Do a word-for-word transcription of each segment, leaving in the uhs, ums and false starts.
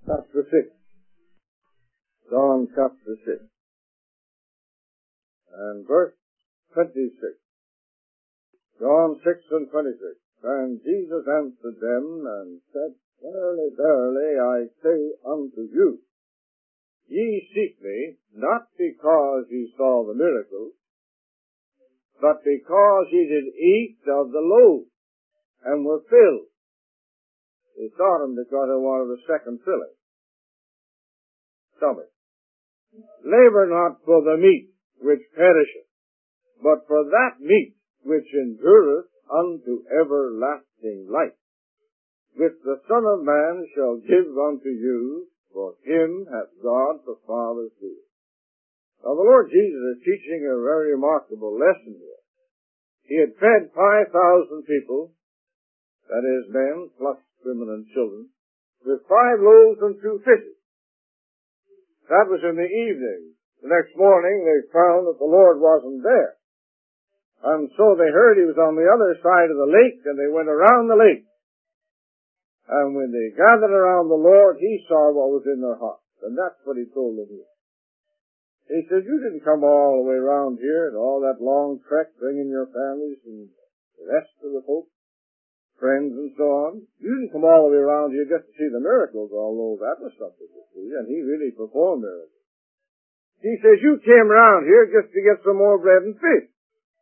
chapter six. John chapter six. And verse twenty-six. John six and twenty-six. And Jesus answered them and said, Verily, verily, I say unto you, ye seek me, not because ye saw the miracles, but because ye did eat of the loaves, and were filled. They sought him because they wanted a second filling. Stomach. Labor not for the meat which perisheth, but for that meat which endureth unto everlasting life, which the Son of Man shall give unto you, for him hath God the Father sealed. Now the Lord Jesus is teaching a very remarkable lesson here. He had fed five thousand people, that is men, plus women and children, with five loaves and two fishes. That was in the evening. The next morning they found that the Lord wasn't there. And so they heard he was on the other side of the lake, and they went around the lake. And when they gathered around the Lord, he saw what was in their hearts. And that's what he told them here. He said, you didn't come all the way around here and all that long trek bringing your families and the rest of the folks, friends and so on. You didn't come all the way around here just to see the miracles, although that was something to see, and he really performed miracles. He says, you came around here just to get some more bread and fish.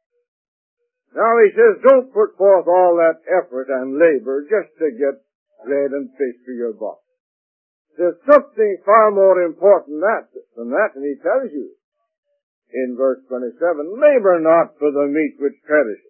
Now he says, don't put forth all that effort and labor just to get bread and fish for your body. There's something far more important than that, than that, and he tells you in verse twenty-seven, labor not for the meat which perishes.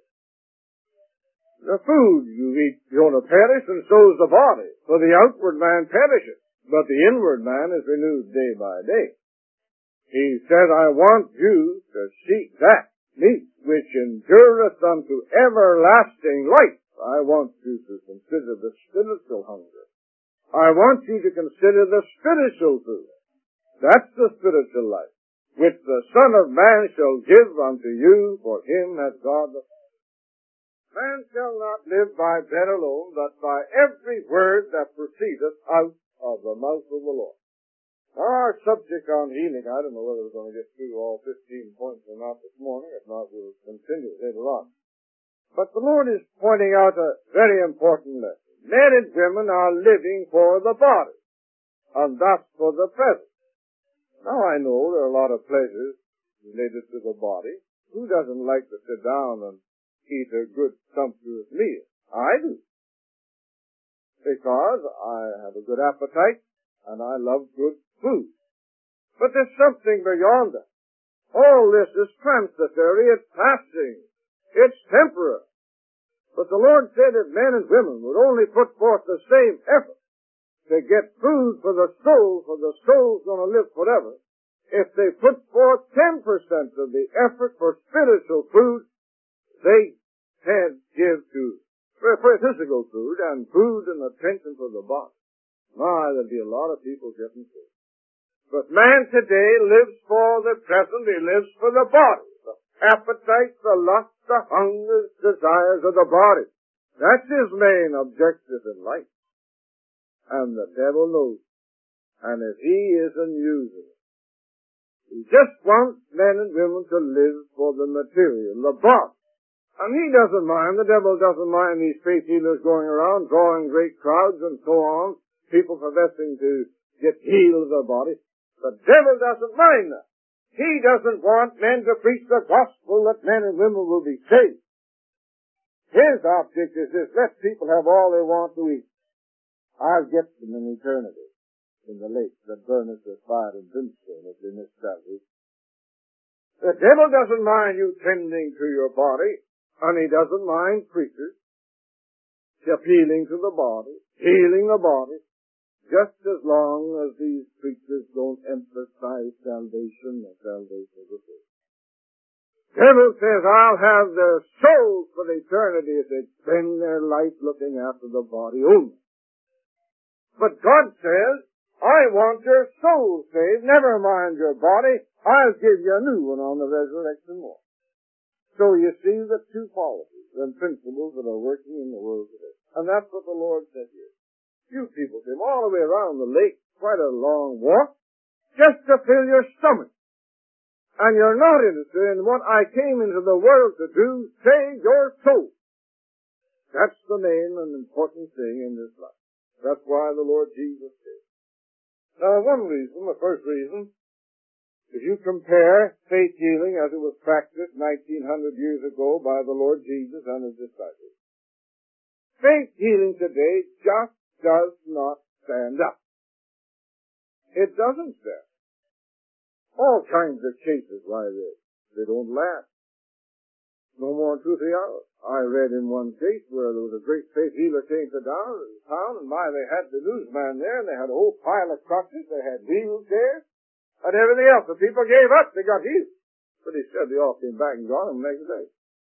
The food you eat is going to perish, and so is the body. For the outward man perishes, but the inward man is renewed day by day. He said, I want you to seek that meat which endureth unto everlasting life. I want you to consider the spiritual hunger. I want you to consider the spiritual food. That's the spiritual life, which the Son of Man shall give unto you, for him hath God the Man shall not live by bread alone, but by every word that proceedeth out of the mouth of the Lord. Now our subject on healing, I don't know whether we're going to get through all fifteen points or not this morning. If not, we'll continue later on. But the Lord is pointing out a very important lesson. Men and women are living for the body, and thus for the present. Now I know there are a lot of pleasures related to the body. Who doesn't like to sit down and eat a good, sumptuous meal? I do. Because I have a good appetite, and I love good food. But there's something beyond that. All this is transitory, it's passing, it's temporary. But the Lord said that men and women would only put forth the same effort to get food for the soul, for the soul's going to live forever, if they put forth ten percent of the effort for spiritual food they can give to for, for physical food and food and attention for the body. My, there'll be a lot of people getting sick. But man today lives for the present. He lives for the body. The appetite, the lust, the hunger, desires of the body. That's his main objective in life. And the devil knows. And if he isn't using it, he just wants men and women to live for the material, the body. And he doesn't mind, the devil doesn't mind these faith healers going around, drawing great crowds and so on, people professing to get healed of their body. The devil doesn't mind that. He doesn't want men to preach the gospel that men and women will be saved. His object is this: let people have all they want to eat. I'll get them in eternity, in the lake that burneth with fire and brimstone if they miss salvation. The devil doesn't mind you tending to your body, and he doesn't mind preachers appealing to the body, healing the body, just as long as these preachers don't emphasize salvation or salvation of the soul. The devil says, I'll have their souls for eternity if they spend their life looking after the body only. But God says, I want your soul saved, never mind your body, I'll give you a new one on the resurrection morning. So you see the two policies and principles that are working in the world today. And that's what the Lord said here. You people came all the way around the lake, quite a long walk, just to fill your stomach. And you're not interested in what I came into the world to do, save your soul. That's the main and important thing in this life. That's why the Lord Jesus did. Now, one reason, the first reason, if you compare faith healing as it was practiced nineteen hundred years ago by the Lord Jesus and his disciples, faith healing today just does not stand up. It doesn't stand. All kinds of cases like this. They don't last. No more than two or three hours. I read in one case where there was a great faith healer came to town, and my, they had the newsman there, and they had a whole pile of crutches, they had wheelchairs, and everything else. The people gave up, they got healed. But he said they all came back and got them the next day.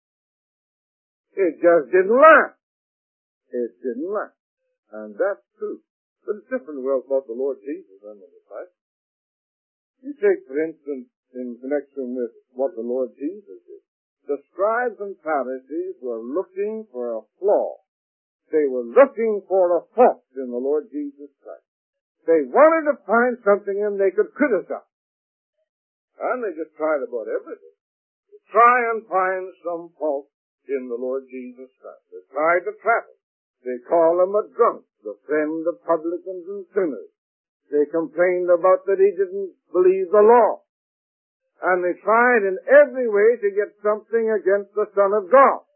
It just didn't last. It didn't last. And that's true. But it's different about the Lord Jesus and the disciples. You take, for instance, in connection with what the Lord Jesus did, the scribes and Pharisees were looking for a flaw. They were looking for a fault in the Lord Jesus Christ. They wanted to find something in they could criticize. And they just tried about everything. To try and find some fault in the Lord Jesus Christ. They tried to trap him. They called him a drunk, the friend of publicans and sinners. They complained about that he didn't believe the law. And they tried in every way to get something against the Son of God.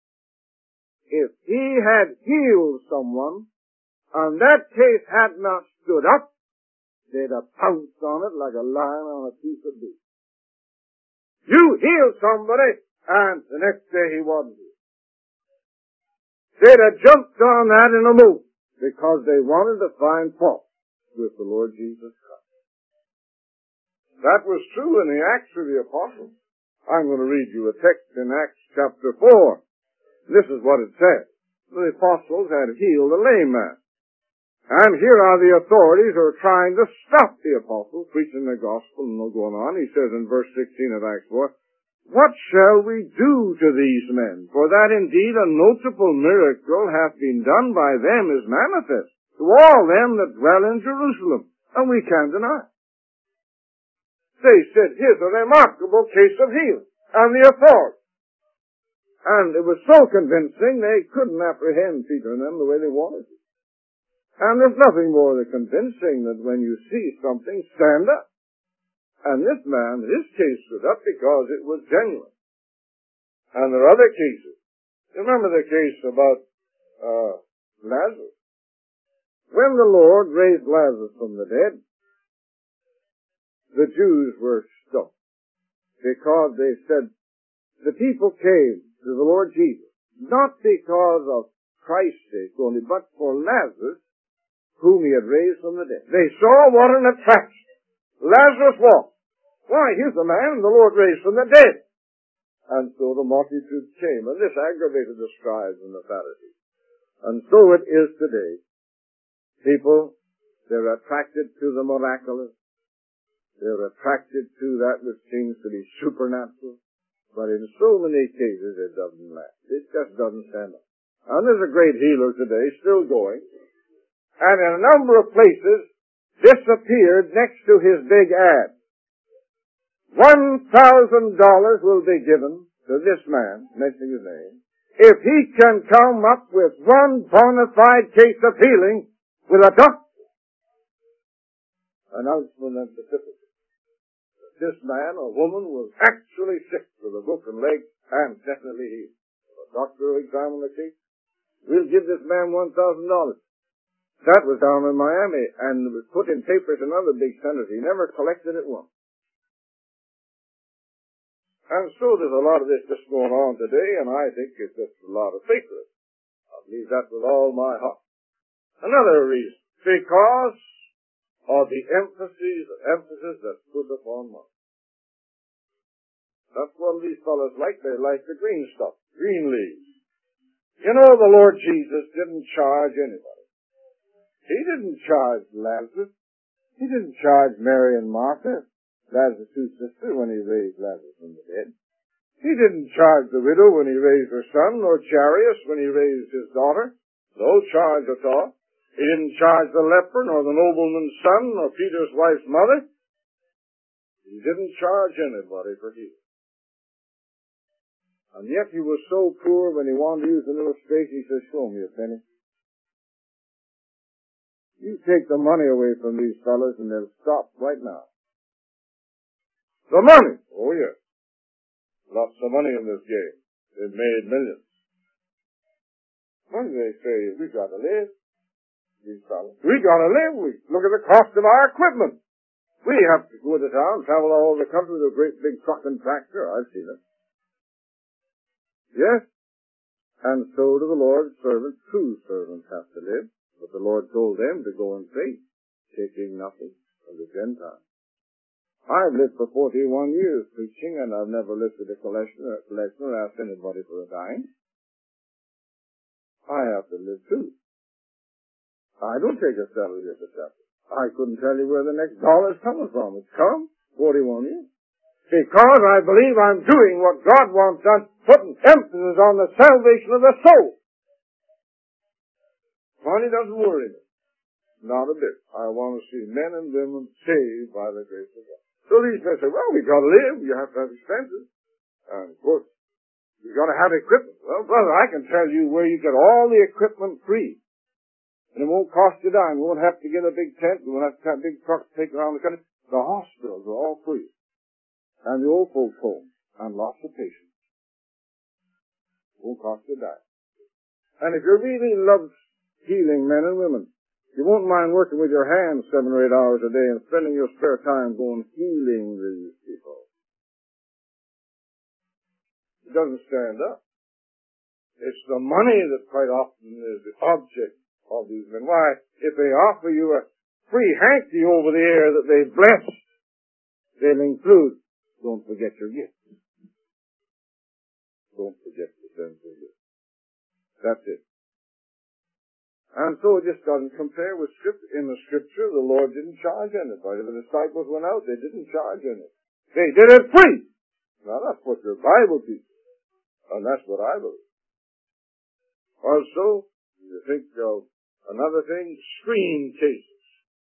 If he had healed someone, and that case had not stood up, they'd have pounced on it like a lion on a piece of beef. You healed somebody, and the next day he wasn't healed. They'd have jumped on that in a move, because they wanted to find fault with the Lord Jesus Christ. That was true in the Acts of the Apostles. I'm going to read you a text in Acts chapter four. This is what it says. The apostles had healed a lame man. And here are the authorities who are trying to stop the apostles preaching the gospel and going on. He says in verse sixteen of Acts four, "What shall we do to these men? For that indeed a notable miracle hath been done by them is manifest to all them that dwell in Jerusalem, and we can't deny it." They said, here's a remarkable case of healing, and the authority. And it was so convincing they couldn't apprehend Peter and them the way they wanted to. And there's nothing more than convincing that when you see something, stand up. And this man, his case stood up because it was genuine. And there are other cases. Remember the case about uh, Lazarus. When the Lord raised Lazarus from the dead, the Jews were stuck because they said the people came to the Lord Jesus not because of Christ's sake only, but for Lazarus, whom he had raised from the dead. They saw what an attraction Lazarus was. Why, here's the man the Lord raised from the dead. And so the multitude came, and this aggravated the scribes and the Pharisees. And so it is today. People, they're attracted to the miraculous. They're attracted to that which seems to be supernatural. But in so many cases, it doesn't last. It just doesn't stand up. And there's a great healer today, still going. And in a number of places, this appeared next to his big ad. One thousand dollars will be given to this man, mentioning his name, if he can come up with one bona fide case of healing with a doctor. Announcement and certificate. This man or woman was actually sick with a broken leg and definitely healed. A doctor will examine the case. We'll give this man one thousand dollars. That was down in Miami and was put in papers in other big centers. He never collected it once. And so there's a lot of this just going on today, and I think it's just a lot of fakery. I believe that with all my heart. Another reason, because of the emphasis, emphasis that's put upon money. That's what these fellows like. They like the green stuff, green leaves. You know, the Lord Jesus didn't charge anybody. He didn't charge Lazarus. He didn't charge Mary and Martha, Lazarus' two sisters, when he raised Lazarus from the dead. He didn't charge the widow when he raised her son, nor Jairus when he raised his daughter. No charge at all. He didn't charge the leper, nor the nobleman's son, nor Peter's wife's mother. He didn't charge anybody for healing. And yet he was so poor, when he wanted to use a little space, he says, show me a penny. You take the money away from these fellows and they'll stop right now. The money! Oh yes. Lots of money in this game. They've made millions. When they say, we gotta live, these fellows, we gotta live, we look at the cost of our equipment. We have to go to town, travel all over the country with a great big truck and tractor. I've seen it. Yes. And so do the Lord's servants. True servants have to live. But the Lord told them to go in faith, taking nothing of the Gentiles. I've lived for forty-one years preaching, and I've never lifted a collection or, collection or asked anybody for a dime. I have to live too. I don't take a salary as a shepherd. I couldn't tell you where the next dollar's coming from. It's come forty-one years. Because I believe I'm doing what God wants done, putting emphasis on the salvation of the soul. Money doesn't worry me. Not a bit. I want to see men and women saved by the grace of God. So these men say, well, we've got to live. You have to have expenses. And of course, you've got to have equipment. Well, brother, I can tell you where you get all the equipment free. And it won't cost you a dime. You won't have to get a big tent. You won't have to have big trucks to take around the country. The hospitals are all free. And the old folks' homes. And lots of patients. It won't cost you a dime. And if you really love healing men and women, you won't mind working with your hands seven or eight hours a day and spending your spare time going healing these people. It doesn't stand up. It's the money that quite often is the object of these men. Why, if they offer you a free hanky over the air that they bless, they'll include, don't forget your gift. Don't forget to send your gift. That's it. And so it just doesn't compare with Scripture. In the Scripture, the Lord didn't charge anybody. The disciples went out, they didn't charge anybody. They did it free. Now that's what your Bible teaches. And that's what I believe. Also, you think of another thing, screen cases.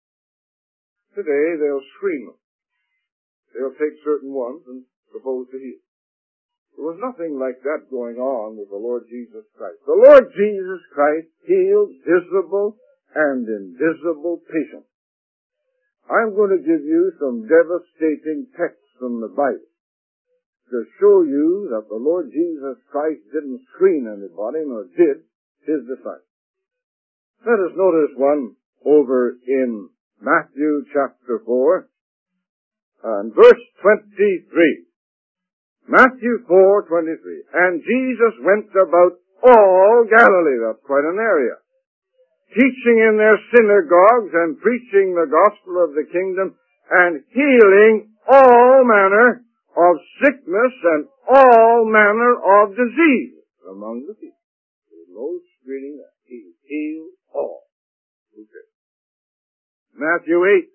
Today, they'll screen them. They'll take certain ones and propose to heal. There was nothing like that going on with the Lord Jesus Christ. The Lord Jesus Christ healed visible and invisible patients. I'm going to give you some devastating texts from the Bible to show you that the Lord Jesus Christ didn't screen anybody, nor did his disciples. Let us notice one over in Matthew chapter four and verse twenty-three. Matthew four twenty-three. And Jesus went about all Galilee, that's quite an area, teaching in their synagogues and preaching the gospel of the kingdom and healing all manner of sickness and all manner of disease among the people. There's no screening that. He healed all. Okay. Matthew eight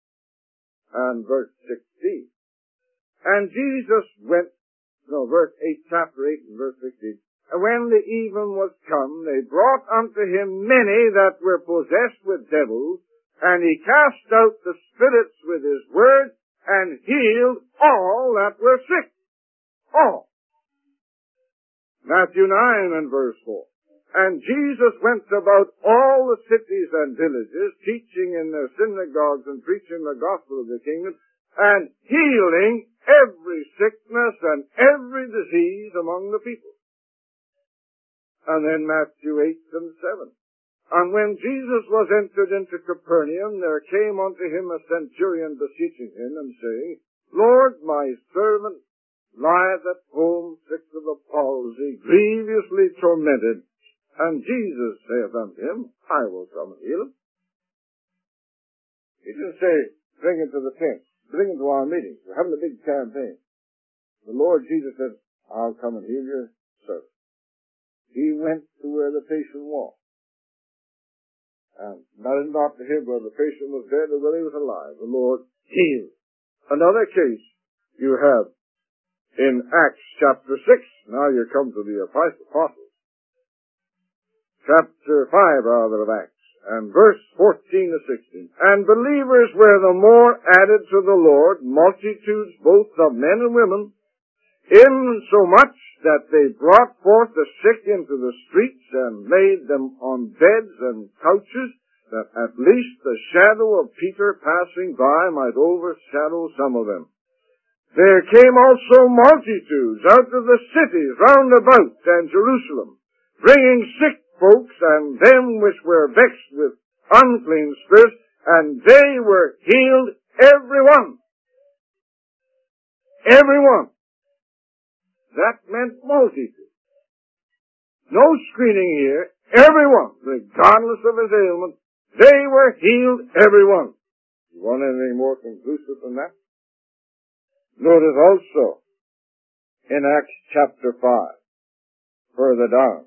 and verse sixteen. And Jesus went, no, verse eight, chapter eight and verse sixteen. And when the even was come, they brought unto him many that were possessed with devils, and he cast out the spirits with his word, and healed all that were sick. All. Matthew nine and verse four. And Jesus went about all the cities and villages, teaching in their synagogues and preaching the gospel of the kingdom, and healing every sickness and every disease among the people. And then Matthew eight and seven. And when Jesus was entered into Capernaum, there came unto him a centurion beseeching him, and saying, Lord, my servant lieth at home sick of the palsy, grievously tormented. And Jesus saith unto him, I will come and heal him. He didn't say, bring him to the tent, bring him to our meetings. We're having a big campaign. The Lord Jesus said, I'll come and heal your servant. He went to where the patient was. And that is not to him where the patient was dead or whether he was alive. The Lord healed. Another case you have in Acts chapter six. Now you come to the apostles. Chapter five, rather, of Acts. and verse fourteen to sixteen. And believers were the more added to the Lord, multitudes both of men and women, insomuch that they brought forth the sick into the streets and laid them on beds and couches, that at least the shadow of Peter passing by might overshadow some of them. There came also multitudes out of the cities round about and Jerusalem, bringing sick folks and them which were vexed with unclean spirits, and they were healed, every one. Every one. That meant multitude. No screening here. Everyone, regardless of his ailment, they were healed, everyone. You want anything more conclusive than that? Notice also in Acts chapter five, further down.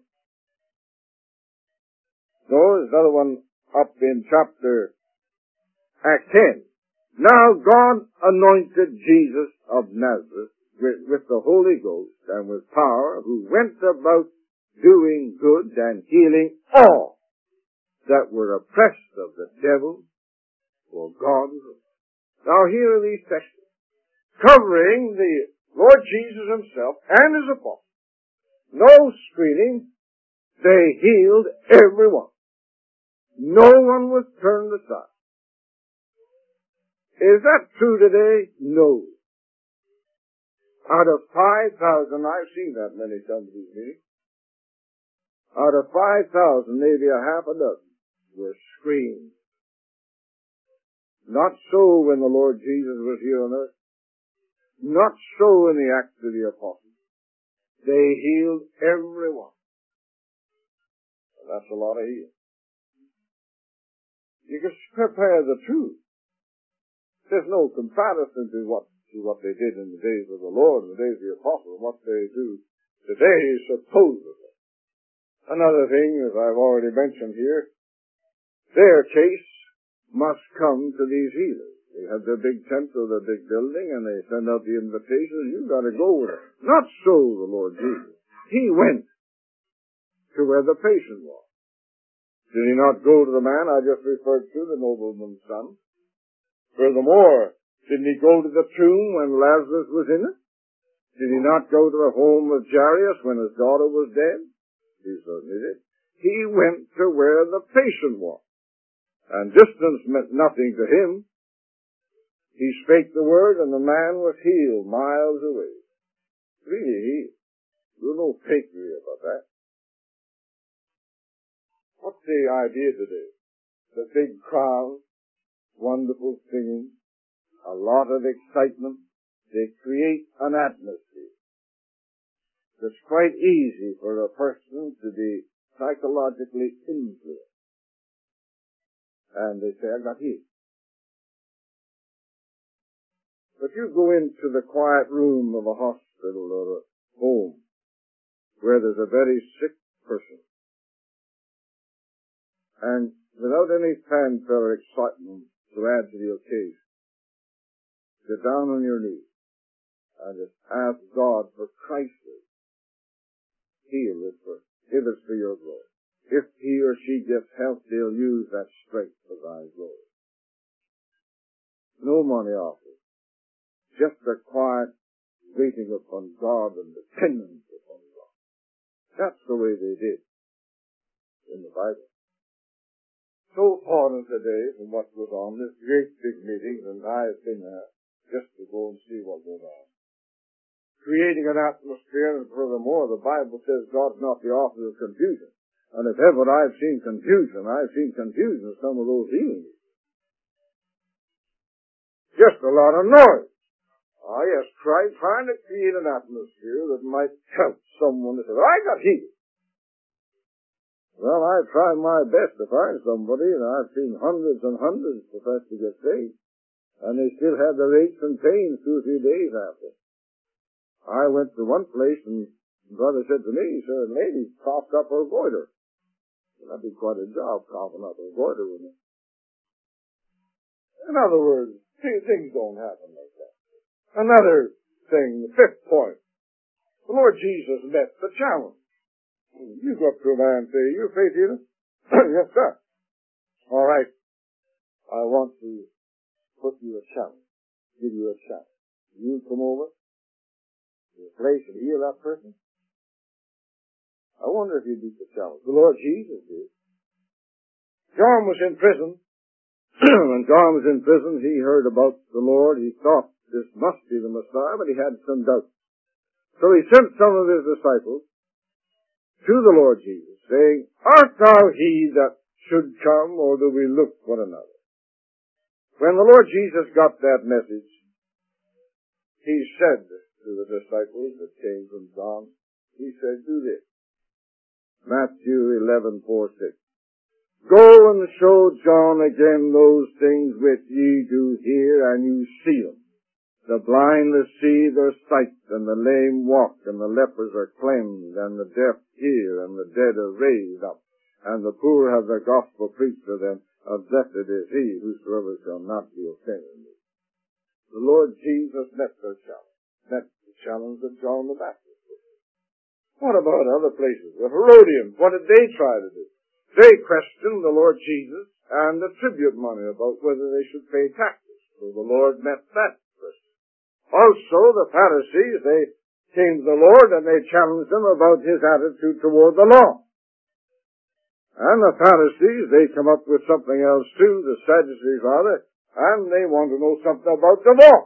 No, there's another one up in chapter Act ten. Now God anointed Jesus of Nazareth with, with the Holy Ghost and with power, who went about doing good and healing all that were oppressed of the devil, for God was with him. Now here are these texts covering the Lord Jesus himself and his apostles. No screening. They healed everyone. No one was turned aside. Is that true today? No. Out of five thousand, I've seen that many Sunday meetings, out of five thousand, maybe a half a dozen were screened. Not so when the Lord Jesus was here on earth. Not so in the Acts of the Apostles. They healed everyone. That's a lot of healing. You can compare the two. There's no comparison to what to what they did in the days of the Lord and the days of the Apostles, and what they do today, supposedly. Another thing, as I've already mentioned here, their case must come to these healers. They have their big tent or their big building, and they send out the invitations. You've got to go with it. Not so the Lord Jesus. He went to where the patient was. Did he not go to the man I just referred to, the nobleman's son? Furthermore, didn't he go to the tomb when Lazarus was in it? Did he not go to the home of Jairus when his daughter was dead? He certainly did. He went to where the patient was. And distance meant nothing to him. He spake the word and the man was healed miles away. Really healed. There's no fakery about that. What's the idea today? The big crowd, wonderful singing, a lot of excitement. They create an atmosphere. It's quite easy for a person to be psychologically influenced. And they say, I got healed. But you go into the quiet room of a hospital or a home where there's a very sick person, and without any fanfare or excitement to add to the occasion, get down on your knees and just ask God for Christ's sake. Heal it for, give it for your glory. If he or she gets help, they'll use that strength for thy glory. No money offered. Just a quiet waiting upon God and dependence upon God. That's the way they did in the Bible. So foreign today from what goes on, this great big meetings, and I've been there just to go and see what goes on. Creating an atmosphere, and furthermore, the Bible says God's not the author of confusion. And if ever I've seen confusion, I've seen confusion in some of those healings. Just a lot of noise. Ah, yes, try, trying to create an atmosphere that might help someone to say, I got healed. Well, I've tried my best to find somebody, and I've seen hundreds and hundreds profess to get saved, and they still have their aches and pains two or three days after. I went to one place, and the brother said to me, he said, a lady coughed up her goiter. Well, that'd be quite a job, coughing up her goiter, wouldn't it? In other words, things don't happen like that. Another thing, the fifth point. The Lord Jesus met the challenge. You go up to a man and say, you faith healer? Yes, sir. All right. I want to put you a challenge, give you a challenge. You come over to a place and heal that person. I wonder if you beat the challenge. The Lord Jesus did. John was in prison. When John was in prison, he heard about the Lord. He thought this must be the Messiah, but he had some doubts. So he sent some of his disciples to the Lord Jesus, saying, Art thou he that should come, or do we look one another? When the Lord Jesus got that message, he said to the disciples that came from John, he said, do this. Matthew eleven, four, six. Go and show John again those things which ye do hear, and you see them. The blind receive their sight, and the lame walk, and the lepers are cleansed, and the deaf hear, and the dead are raised up, and the poor have the gospel preached to them. Of blessed is he whosoever shall not be offended. The Lord Jesus met their challenge, met the challenge of John the Baptist. What about other places? The Herodians, what did they try to do? They questioned the Lord Jesus and the tribute money about whether they should pay taxes. So the Lord met that question. Also, the Pharisees, they came to the Lord and they challenged him about his attitude toward the law. And the Pharisees, they come up with something else too, the Sadducees rather, and they want to know something about the law.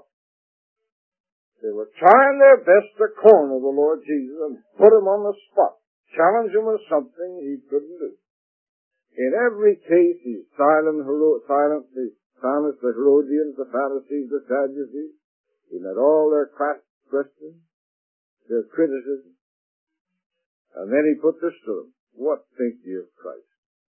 They were trying their best to corner the Lord Jesus and put him on the spot, challenge him with something he couldn't do. In every case, he silent, silent, silenced the Herodians, the Pharisees, the Sadducees. He met all their questions, their criticism. And then he put this to them. What think ye of Christ?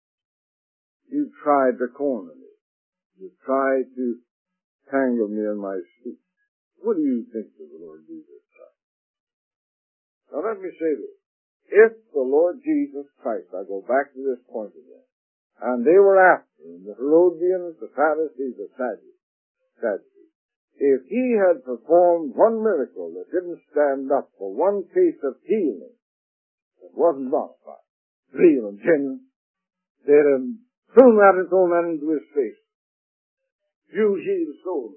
You tried to corner me. You tried to tangle me in my speech. What do you think of the Lord Jesus Christ? Now let me say this. If the Lord Jesus Christ, I go back to this point again, and they were after him, the Herodians, the Pharisees, the Sadducees. If he had performed one miracle that didn't stand up for one case of healing that wasn't modified, real and genuine, they'd have thrown that and thrown that into his face. You heal souls.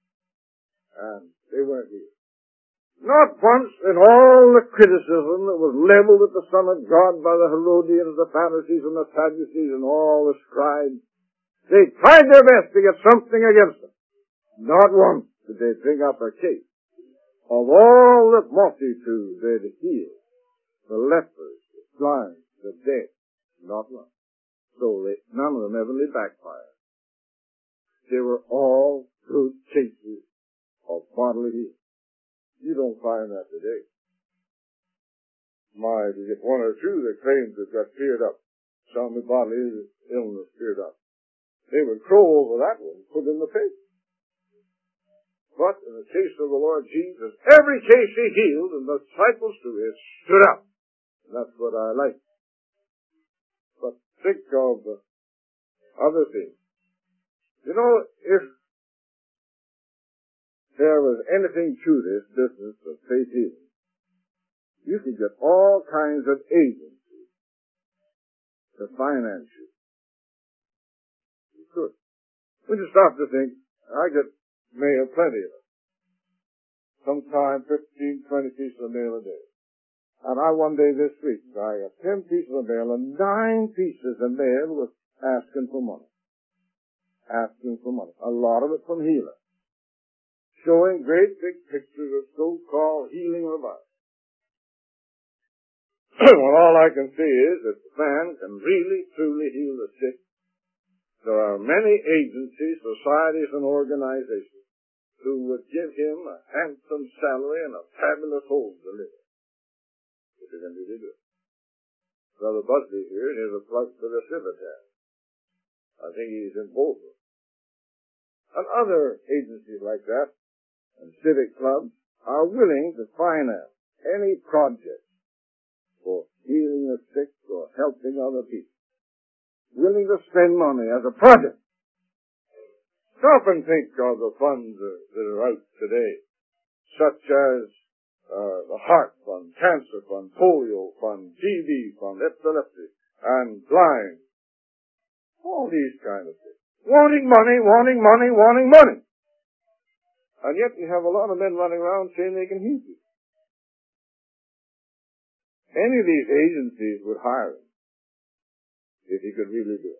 And they weren't healed. Not once in all the criticism that was leveled at the Son of God by the Herodians, the Pharisees, and the Sadducees, and all the scribes, they tried their best to get something against them. Not once did they bring up a case. Of all the multitude they'd healed, the lepers, the blind, the dead, not one. So they, none of them ever backfired. They were all good cases of bodily healing. You don't find that today. My, you get one or two that claim to have got cleared up. Some with bodily illness cleared up. They would crow over that one, put in the face. But in the case of the Lord Jesus, every case he healed, and the disciples too, he stood up. And that's what I like. But think of uh, other things. You know, if there was anything to this business of faith healing, you could get all kinds of agencies to finance you. You could. When you stop to think, I get mail, plenty of it. Sometimes fifteen, twenty pieces of mail a day. And I one day this week, I got ten pieces of mail, and nine pieces of mail was asking for money. Asking for money. A lot of it from healers. Showing great big pictures of so-called healing revival. Well, all I can see is that the man can really, truly heal the sick. There are many agencies, societies, and organizations who would give him a handsome salary and a fabulous home to live in. If he can really do it. Brother Busby here is a plug for the Civitas. I think he's in both of them. And other agencies like that, and civic clubs, are willing to finance any project for healing the sick or helping other people. Willing to spend money as a project. Stop and think of the funds that are out today, such as uh, the Heart Fund, Cancer Fund, Polio Fund, T B Fund, Epilepsy, and Blind. All these kind of things. Wanting money, wanting money, wanting money. And yet we have a lot of men running around saying they can heal you. Any of these agencies would hire him if he could really do it.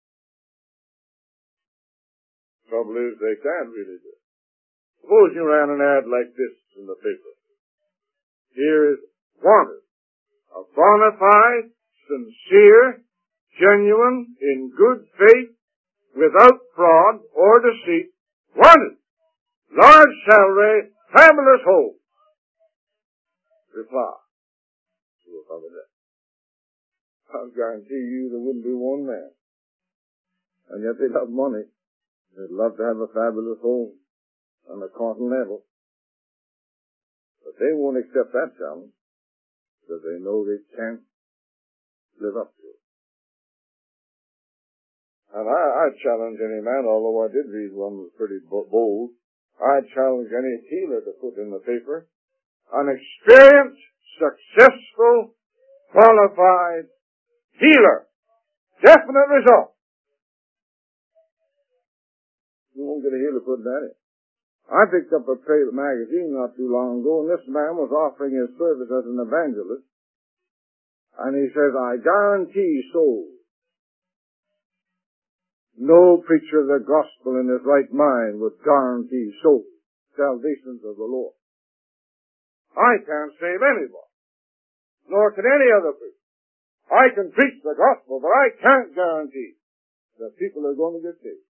Trouble is, they can't really do it. Suppose you ran an ad like this in the paper. Here is wanted. A bona fide, sincere, genuine, in good faith, without fraud or deceit, wanted. Large salary, fabulous home. Reply. We'll cover that. I'll guarantee you there wouldn't be one man. And yet they love money. They'd love to have a fabulous home on a continental. But they won't accept that challenge because they know they can't live up to it. And I, I challenge any man, although I did read one that was pretty bold, I challenge any healer to put in the paper an experienced, successful, qualified healer. Definite result. You won't get a healer putting that in. I picked up a trade magazine not too long ago, and this man was offering his service as an evangelist. And he says, I guarantee souls. No preacher of the gospel in his right mind would guarantee souls, salvations of the Lord. I can't save anybody, nor can any other preacher. I can preach the gospel, but I can't guarantee that people are going to get saved.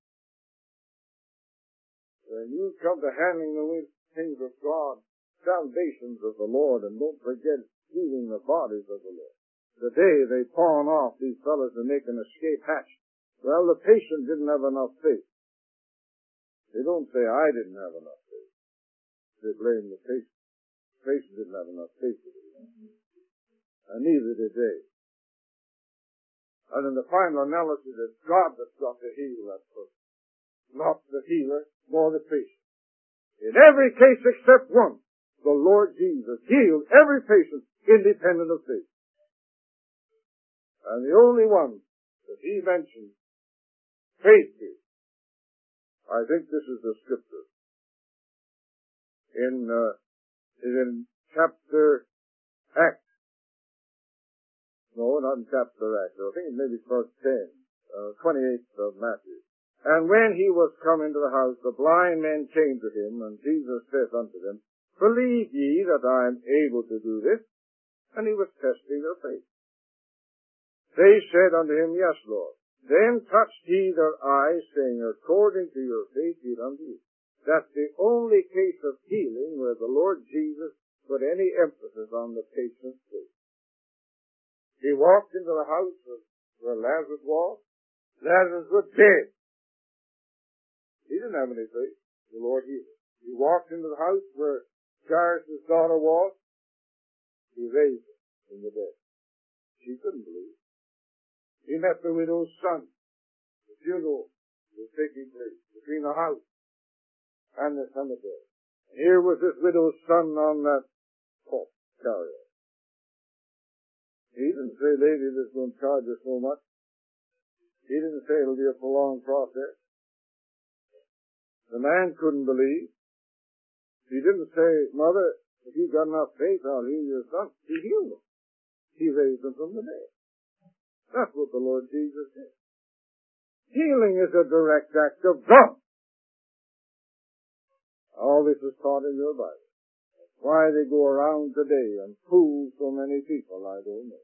When you come to handling the things of God, salvations of the Lord, and don't forget healing the bodies of the Lord. Today they pawn off these fellows and make an escape hatch. Well, the patient didn't have enough faith. They don't say, I didn't have enough faith. They blame the patient. The patient didn't have enough faith. And neither did they. And in the final analysis, it's God that's got to heal that person. Not the healer, nor the patient. In every case except one, the Lord Jesus healed every patient independent of faith. And the only one that he mentioned faith healed. I think this is the scripture. In, uh, is in chapter Acts. No, not in chapter Acts. I think it may be verse ten, uh, twenty-eighth of Matthew. And when he was come into the house, the blind men came to him, and Jesus saith unto them, Believe ye that I am able to do this? And he was testing their faith. They said unto him, Yes, Lord. Then touched he their eyes, saying, According to your faith be it unto you. That's the only case of healing where the Lord Jesus put any emphasis on the patient's faith. He walked into the house where Lazarus was. Lazarus was dead. He didn't have any faith. The Lord healed him. He walked into the house where Jairus' daughter was. He raised her from the dead. She couldn't believe. He met the widow's son. The funeral was taking place between the house and the cemetery. And here was this widow's son on that corpse carrier. He didn't say, lady, this is going to charge us so much. He didn't say it'll be a prolonged process. The man couldn't believe. He didn't say, mother, if you've got enough faith, I'll heal your son. He healed him. He raised him from the dead. That's what the Lord Jesus did. Healing is a direct act of God. All this is taught in your Bible. Why they go around today and fool so many people, I don't know.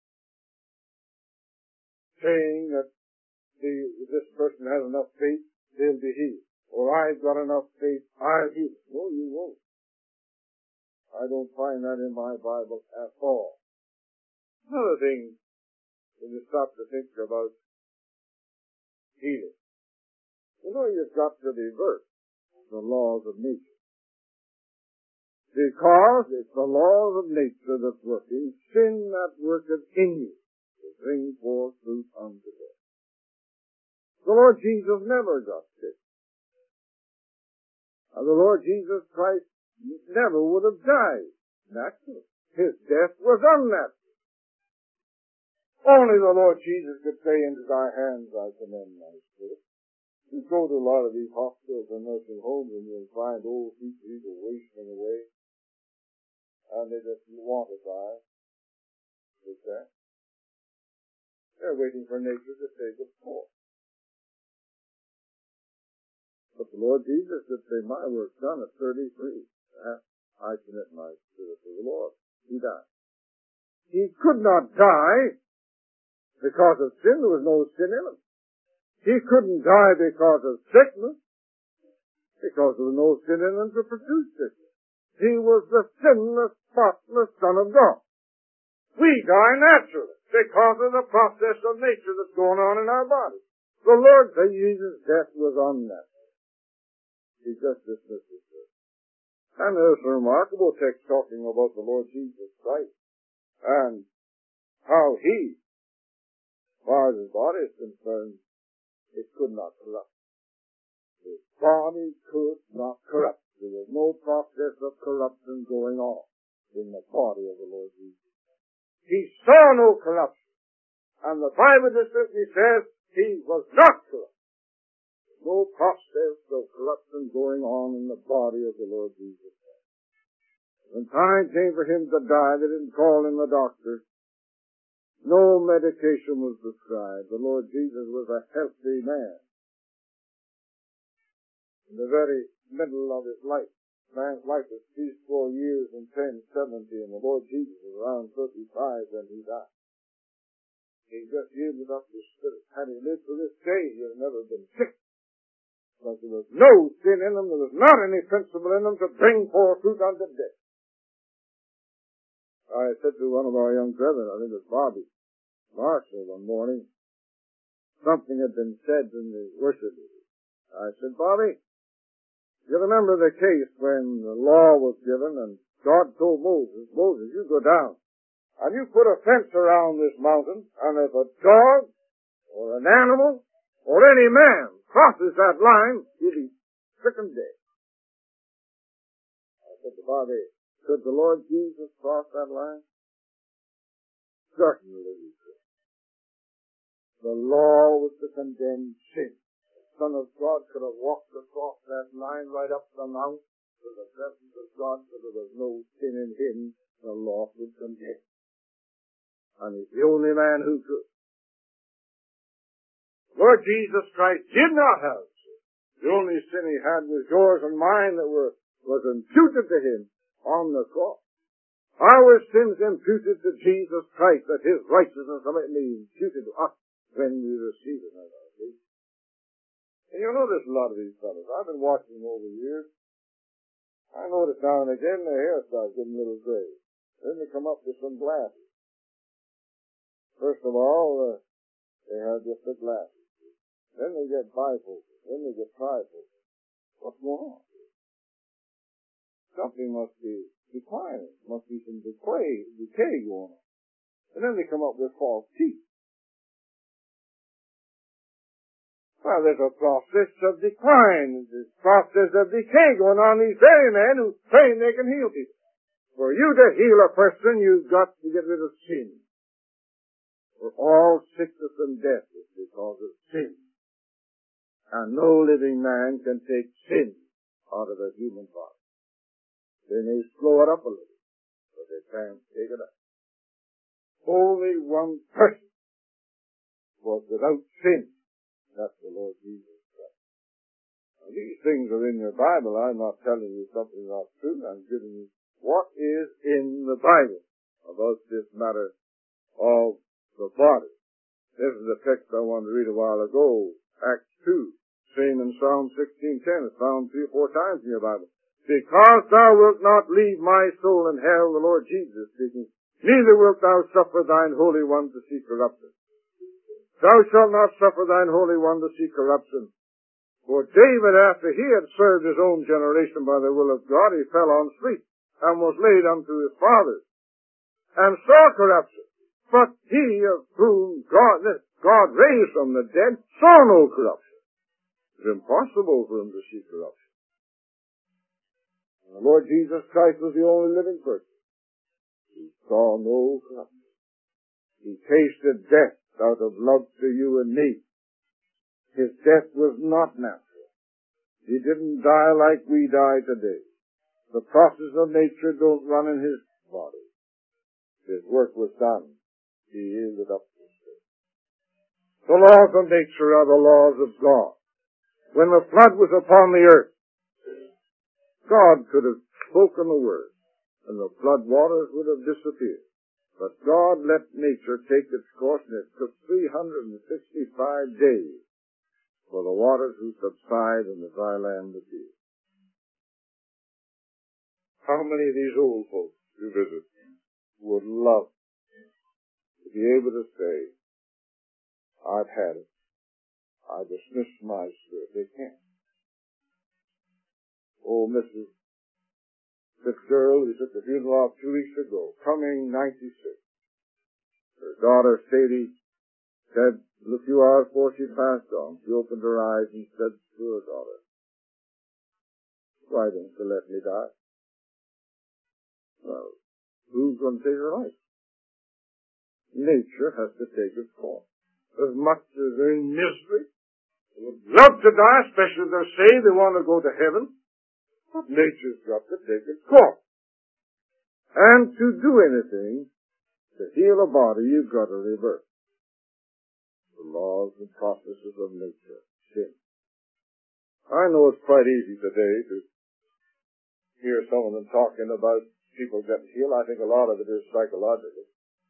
Saying that the, this person has enough faith, they'll be healed. Or I've got enough faith, I'll heal. No, you won't. I don't find that in my Bible at all. Another thing, when you stop to think about healing, you know you've got to reverse the laws of nature. Because it's the laws of nature that's working, sin that worketh in you to bring forth fruit unto death. The Lord Jesus never got sick. And the Lord Jesus Christ never would have died naturally. His death was unnatural. Only the Lord Jesus could say, into thy hands I commend my spirit. You go to a lot of these hospitals and nursing homes and you'll find old people wasting away. And they just want to die. Is that? They're waiting for nature to take its course. But the Lord Jesus could say, my work's done at thirty-three. I commit my spirit to the Lord. He died. He could not die because of sin. There was no sin in him. He couldn't die because of sickness, because there was no sin in him to produce sickness. He was the sinless, spotless Son of God. We die naturally because of the process of nature that's going on in our bodies. The Lord Jesus' death was unnatural. He just dismissed his death. And there's a remarkable text talking about the Lord Jesus Christ and how he, as far as his body is concerned, it could not corrupt. His body could not corrupt. There was no process of corruption going on in the body of the Lord Jesus. He saw no corruption. And the Bible distinctly says he was not corrupt. No process of corruption going on in the body of the Lord Jesus Christ. When time came for him to die, they didn't call in the doctor. No medication was prescribed. The Lord Jesus was a healthy man. In the very middle of his life, man's life was three score years and ten, seventy, and the Lord Jesus was around thirty-five when he died. He just yielded up his spirit. Had he lived to this day, he would never been sick. Because there was no sin in him, there was not any principle in him to bring forth fruit unto death. I said to one of our young brethren, I think it was Bobby Marshall, one morning, something had been said in the worship meeting. I said, Bobby, you remember the case when the law was given and God told Moses, Moses, you go down and you put a fence around this mountain, and if a dog or an animal or any man crosses that line, he'll be stricken dead. I said to Bobby, could the Lord Jesus cross that line? Certainly he could. The law was to condemn sin. The Son of God could have walked across that line right up the mount to the presence of God, so there was no sin in him. The law would condemn. And he's the only man who could. Lord Jesus Christ did not have sin. The only sin he had was yours and mine that were, was imputed to him on the cross. Our sins imputed to Jesus Christ, that his righteousness might be imputed to us when we receive it as our faith. And you notice a lot of these fellows. I've been watching them over the years. I notice now and again their hair starts getting a little gray. Then they come up with some glasses. First of all, uh, they have just the glasses. Then they get bifocal. Then they get trifocal. What's going on? Something must be declining. Must be some decay, decay going on. And then they come up with false teeth. Well, there's a process of decline. There's a process of decay going on in these very men who claim they can heal people. For you to heal a person, you've got to get rid of sin. For all sickness and death is because of sin. And no living man can take sin out of a human body. They may slow it up a little, but they can't take it up. Only one person was without sin. That's the Lord Jesus Christ. Now, these things are in your Bible. I'm not telling you something not true. I'm giving you what is in the Bible about this matter of the body. This is the text I wanted to read a while ago, Acts two. Same in Psalm sixteen ten. It's found three or four times in your Bible. Because thou wilt not leave my soul in hell, the Lord Jesus speaking, neither wilt thou suffer thine Holy One to see corruption. Thou shalt not suffer thine Holy One to see corruption. For David, after he had served his own generation by the will of God, he fell on sleep, and was laid unto his fathers, and saw corruption. But he of whom God, God raised from the dead saw no corruption. It was impossible for him to see corruption. And the Lord Jesus Christ was the only living person. He saw no corruption. He tasted death out of love to you and me. His death was not natural. He didn't die like we die today. The process of nature don't run in his body. His work was done. He yielded up to it. The laws of nature are the laws of God. When the flood was upon the earth, God could have spoken a word, and the flood waters would have disappeared. But God let nature take its course, and it took three hundred sixty-five days for the waters to subside and the dry land appear. How many of these old folks you visit would love to be able to say, I've had it. I dismiss my spirit. They can't. Oh, Missus Fitzgerald, who took the funeral off two weeks ago, coming ninety-six. Her daughter, Sadie, said, a few hours before she passed on, she opened her eyes and said to her daughter, why don't you let me die? Well, who's going to take her life? Nature has to take its course. As much as they're in misery, they would love to die, especially if they say they want to go to heaven. But nature's got to take its course. And to do anything, to heal a body, you've got to reverse the laws and processes of nature, sin. I know it's quite easy today to hear some of them talking about people getting healed. I think a lot of it is psychological.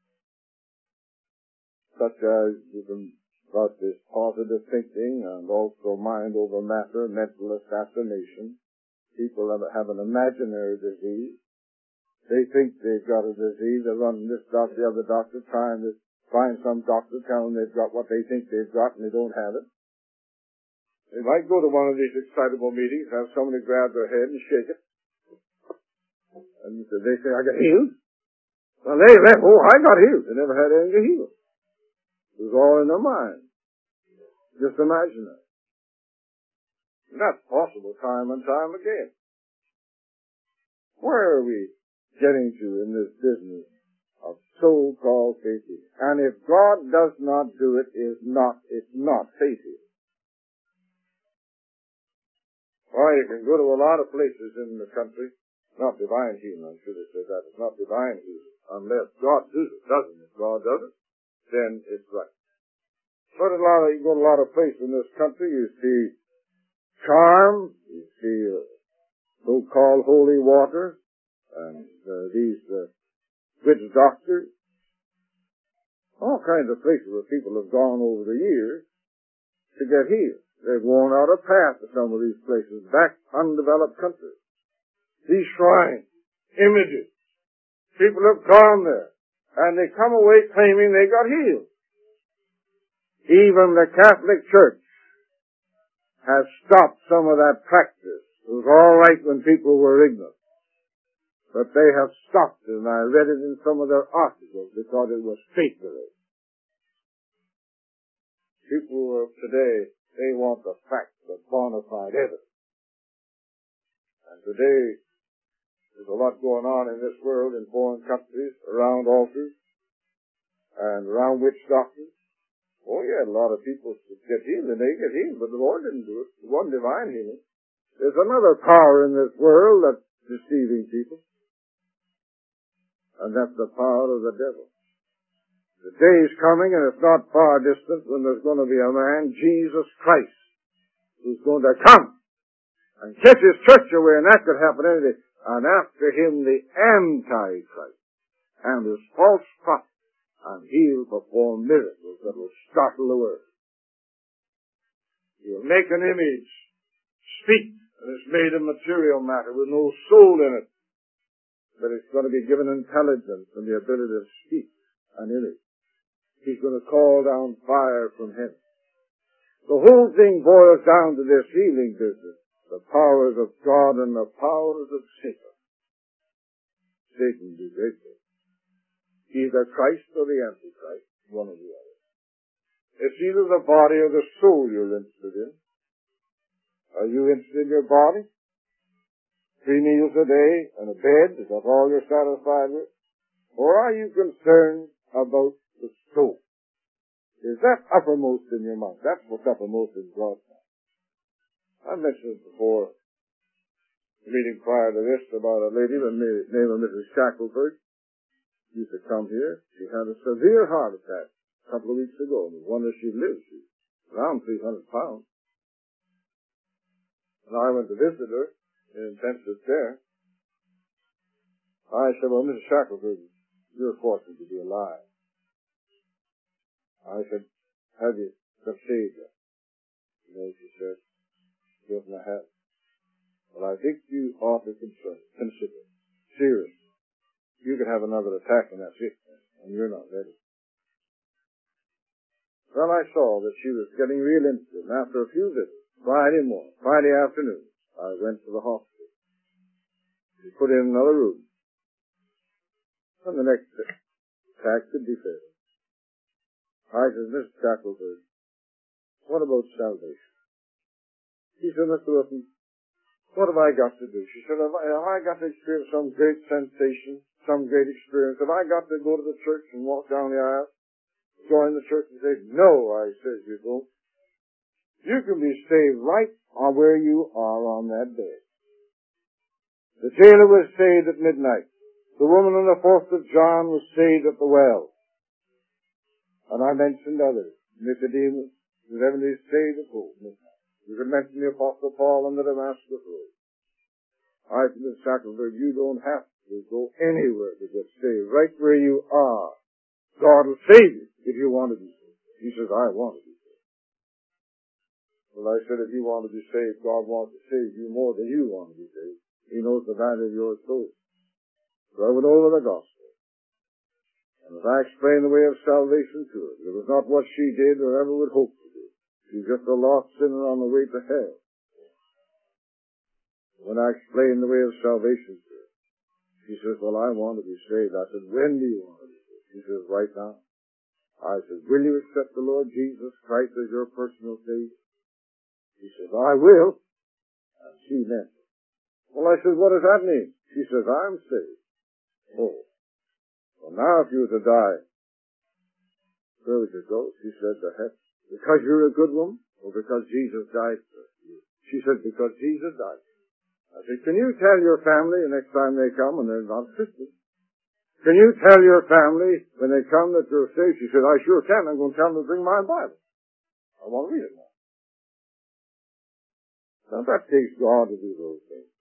Such as you can got this positive thinking and also mind over matter, mental assassination. People have, have an imaginary disease. They think they've got a disease. They run this doctor, the other doctor, trying to find some doctor, tell them they've got what they think they've got and they don't have it. They might go to one of these excitable meetings, have somebody grab their head and shake it. And they say, I got healed. Well, they left, oh, I got healed. They never had anything to heal. It was all in their mind. Just imagine it. And that's possible time and time again. Where are we getting to in this business of so-called faith healing? And if God does not do it, is not, it's not faith healing. Why, you can go to a lot of places in the country, not divine healing, I should have said that. It's not divine healing. Unless God does it, doesn't it? If God does it, then it's right. But a lot of, you go to a lot of places in this country, you see charm, you see uh, so-called holy water, and uh, these uh, witch doctors, all kinds of places where people have gone over the years to get healed. They've worn out a path to some of these places, back undeveloped countries. These shrines, images, people have gone there, and they come away claiming they got healed. Even the Catholic Church has stopped some of that practice. It was all right when people were ignorant. But they have stopped it, and I read it in some of their articles because it was fake-related. People of today, they want the facts of bona fide evidence. And today, there's a lot going on in this world, in foreign countries, around altars, and around witch doctors. Oh, yeah, a lot of people get healed, and they get healed, but the Lord didn't do it. It wasn't divine healing. There's another power in this world that's deceiving people, and that's the power of the devil. The day is coming, and it's not far distant, when there's going to be a man, Jesus Christ, who's going to come and catch his church away, and that could happen any day. And after him, the Antichrist and his false prophet, and he'll perform miracles that will startle the world. He'll make an image, speak, and it's made of material matter with no soul in it. But it's going to be given intelligence and the ability to speak an image. He's going to call down fire from heaven. The whole thing boils down to this healing business. The powers of God and the powers of Satan. Satan do great things. Either Christ or the Antichrist, one or the other. It's either the body or the soul you're interested in. Are you interested in your body? Three meals a day and a bed, is that all you're satisfied with? Or are you concerned about the soul. Is that uppermost in your mind? That's what's uppermost in God's mind. I mentioned it before, the meeting prior to this, about a lady by the name of Missus Shackelford. She used to come here. She had a severe heart attack a couple of weeks ago. No wonder she lived. She's around three hundred pounds. And I went to visit her in intensive care. I said, well, Missus Shackelford, you're fortunate to be alive. I said, have you conceived her? You know, she said, yes, I have. Well, I think you ought to consider, consider seriously. You could have another attack on that sickness, and you're not ready. Well, I saw that she was getting real into it, and after a few visits, Friday morning, Friday afternoon, I went to the hospital. She put in another room. And the next attack could be fatal. I said, Mister Shackelford, what about salvation? He said, Mister Wilson, what have I got to do? She said, have I, have I got to experience some great sensation, some great experience? Have I got to go to the church and walk down the aisle, join the church and say, no, I said, you don't. You can be saved right on where you are on that bed. The jailer was saved at midnight. The woman on the fourth of John was saved at the well. And I mentioned others. Nicodemus was evidently saved at home. You could mention the Apostle Paul on the Damascus Road. I said to Shackelford, you don't have to go anywhere to get saved. Right where you are. God will save you if you want to be saved. He says, I want to be saved. Well, I said, if you want to be saved, God wants to save you more than you want to be saved. He knows the value of your soul. So I went over the gospel. And as I explained the way of salvation to her, it was not what she did or ever would hope to do. She's just a lost sinner on the way to hell. When I explained the way of salvation to her, she says, well, I want to be saved. I said, when do you want to be saved? She says, right now. I said, will you accept the Lord Jesus Christ as your personal Savior? She says, I will. And she meant it. Well, I said, what does that mean? She says, I'm saved. Oh. Well, now if you were to die, where would you go? She said, to heaven. Because you're a good woman, or because Jesus died for you? She said, because Jesus died. I said, can you tell your family the next time they come and they're not Christians? Can you tell your family when they come that you're saved? She said, I sure can. I'm going to tell them to bring my Bible. I want to read it now. Now that takes God to do those things.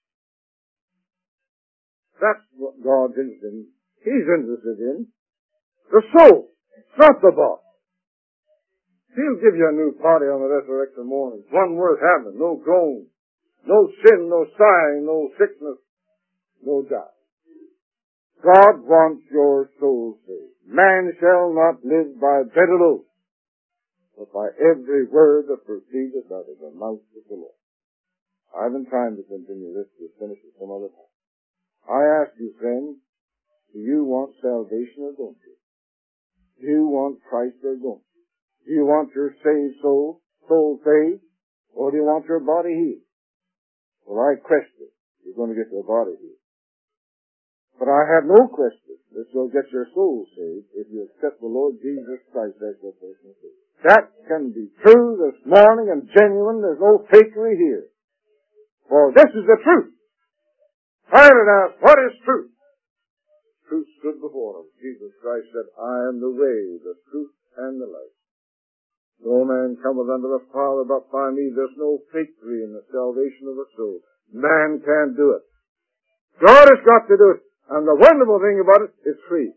That's what God's interested in. He's interested in the soul, not the body. He'll give you a new body on the resurrection morning. One worth having. No groan. No sin, no sighing, no sickness, no doubt. God wants your soul saved. Man shall not live by bread alone, but by every word that proceedeth out of the mouth of the Lord. I haven't time to continue this. We'll finish it some other time. I ask you, friends, do you want salvation or don't you? Do you want Christ or don't you? Do you want your saved soul, soul saved, or do you want your body healed? Well, I question you're going to get your body healed. But I have no question that you'll get your soul saved if you accept the Lord Jesus Christ as your personal Savior. That can be true this morning and genuine. There's no fakery here. For this is the truth. Pilate asked, what is truth? Truth stood before him. Jesus Christ said, I am the way, the truth, and the life. No man cometh unto the Father but by me. There's no fakery in the salvation of the soul. Man can't do it. God has got to do it. And the wonderful thing about it, it's free.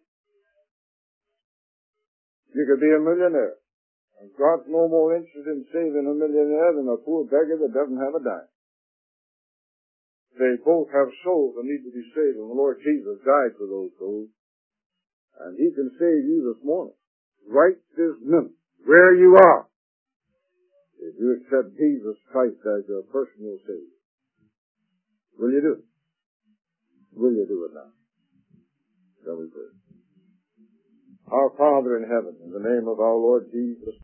You could be a millionaire. And God's no more interested in saving a millionaire than a poor beggar that doesn't have a dime. They both have souls that need to be saved, and the Lord Jesus died for those souls. And He can save you this morning, right this minute, where you are, if you accept Jesus Christ as your personal Savior. Will you do it? Will you do it now? Shall we pray? Our Father in heaven, in the name of our Lord Jesus